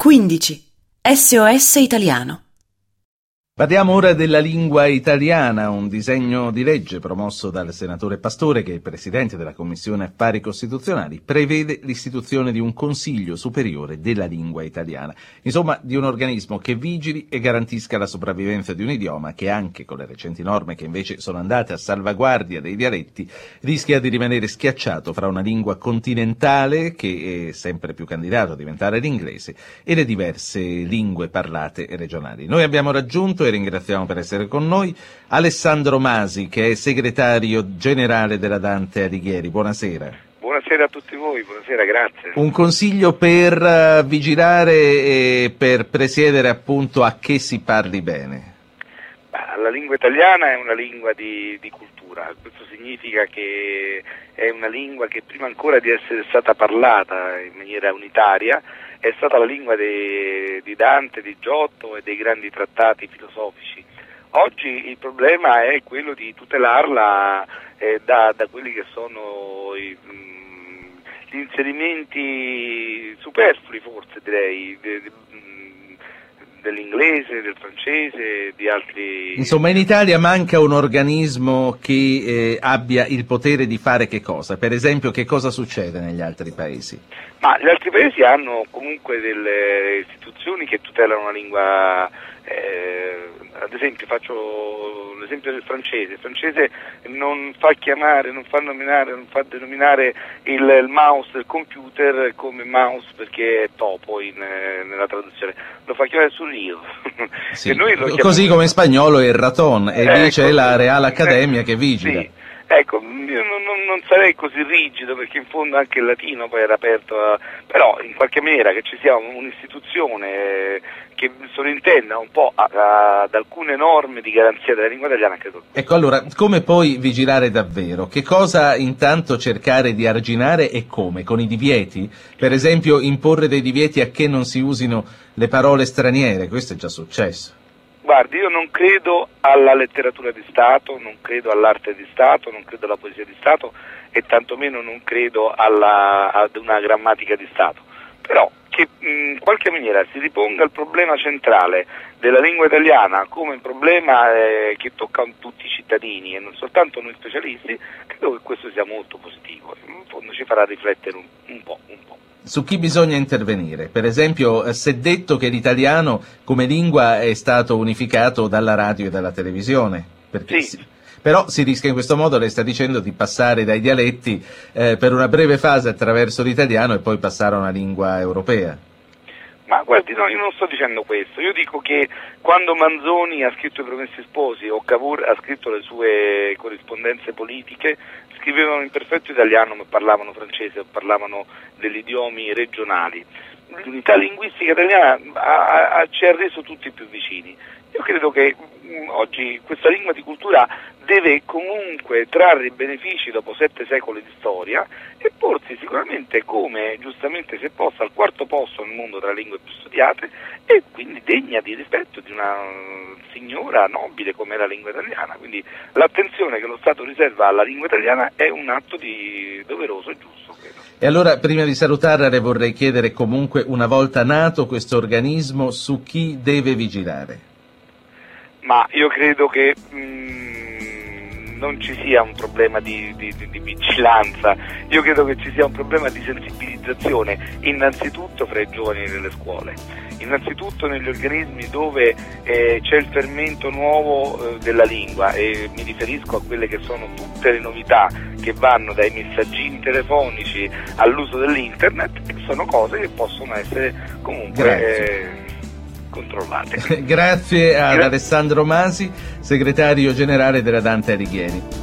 15. SOS Italiano. Parliamo ora della lingua italiana, un disegno di legge promosso dal senatore Pastore, che è il presidente della Commissione Affari Costituzionali, prevede l'istituzione di un Consiglio Superiore della Lingua Italiana. Insomma, di un organismo che vigili e garantisca la sopravvivenza di un idioma che, anche con le recenti norme che invece sono andate a salvaguardia dei dialetti, rischia di rimanere schiacciato fra una lingua continentale, che è sempre più candidato a diventare l'inglese, e le diverse lingue parlate regionali. Noi abbiamo raggiunto, e ringraziamo per essere con noi, Alessandro Masi, che è segretario generale della Dante Alighieri. Buonasera. Buonasera a tutti voi, buonasera, grazie. Un consiglio per vigilare e per presiedere appunto a che si parli bene. La lingua italiana è una lingua di cultura, questo significa che è una lingua che prima ancora di essere stata parlata in maniera unitaria è stata la lingua di Dante, di Giotto e dei grandi trattati filosofici. Oggi il problema è quello di tutelarla da quelli che sono gli inserimenti superflui, forse direi, dell'inglese, del francese, di altri... Insomma, in Italia manca un organismo che abbia il potere di fare che cosa? Per esempio, che cosa succede negli altri paesi? Ma gli altri paesi hanno comunque delle istituzioni che tutelano la lingua, ad esempio faccio l'esempio del francese. Il francese non fa chiamare, non fa nominare, non fa denominare il mouse del computer come mouse perché è topo nella traduzione, lo fa chiamare surrio. Sì, e noi così come in spagnolo è il raton, e lì c'è la Real Accademia che vigila. Sì. Ecco, io non sarei così rigido, perché in fondo anche il latino poi era aperto, però in qualche maniera che ci sia un'istituzione che sovrintenda un po' ad alcune norme di garanzia della lingua italiana, credo. Ecco, allora, come poi vigilare davvero? Che cosa intanto cercare di arginare e come? Con i divieti? Per esempio, imporre dei divieti a che non si usino le parole straniere, questo è già successo. Guardi, io non credo alla letteratura di Stato, non credo all'arte di Stato, non credo alla poesia di Stato e tantomeno non credo ad una grammatica di Stato. Però che in qualche maniera si riponga il problema centrale della lingua italiana come un problema che tocca a tutti i cittadini e non soltanto noi specialisti, credo che questo sia molto positivo, in fondo ci farà riflettere un po'. Su chi bisogna intervenire? Per esempio, si è detto che l'italiano come lingua è stato unificato dalla radio e dalla televisione. Sì. Però si rischia in questo modo, lei sta dicendo, di passare dai dialetti per una breve fase attraverso l'italiano e poi passare a una lingua europea. Ma guardi, no, io non sto dicendo questo, io dico che quando Manzoni ha scritto I Promessi Sposi o Cavour ha scritto le sue corrispondenze politiche, scrivevano in perfetto italiano ma parlavano francese o parlavano degli idiomi regionali. L'unità linguistica italiana ci ha reso tutti più vicini. Io credo che oggi questa lingua di cultura deve comunque trarre i benefici dopo 7 secoli di storia e porsi sicuramente, come giustamente si è posta, al 4º posto nel mondo tra le lingue più studiate e quindi degna di rispetto di una signora nobile come è la lingua italiana. Quindi l'attenzione che lo Stato riserva alla lingua italiana è un atto doveroso e giusto, credo. E allora, prima di salutarla, le vorrei chiedere comunque, una volta nato questo organismo, su chi deve vigilare? Ma io credo che non ci sia un problema di vigilanza, io credo che ci sia un problema di sensibilizzazione, innanzitutto fra i giovani nelle scuole, innanzitutto negli organismi dove c'è il fermento nuovo della lingua, e mi riferisco a quelle che sono tutte le novità che vanno dai messaggini telefonici all'uso dell'internet, che sono cose che possono essere comunque controllate. Grazie ad Alessandro Masi, segretario generale della Dante Alighieri.